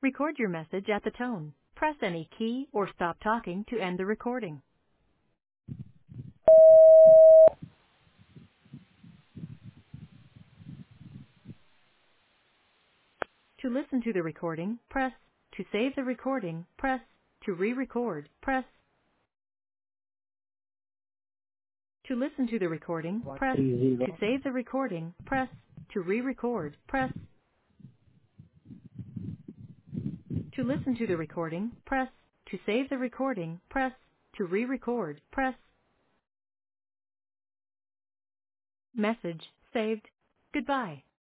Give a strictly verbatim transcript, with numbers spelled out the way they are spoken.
Record your message at the tone. Press any key or stop talking to end the recording. To listen to the recording, press. To save the recording, press. To re-record, press. To listen to the recording, one press. three To zero. save the recording, press. To re-record, press. To listen to the recording, press. To save the recording, press. To re-record, press. Message saved. Goodbye.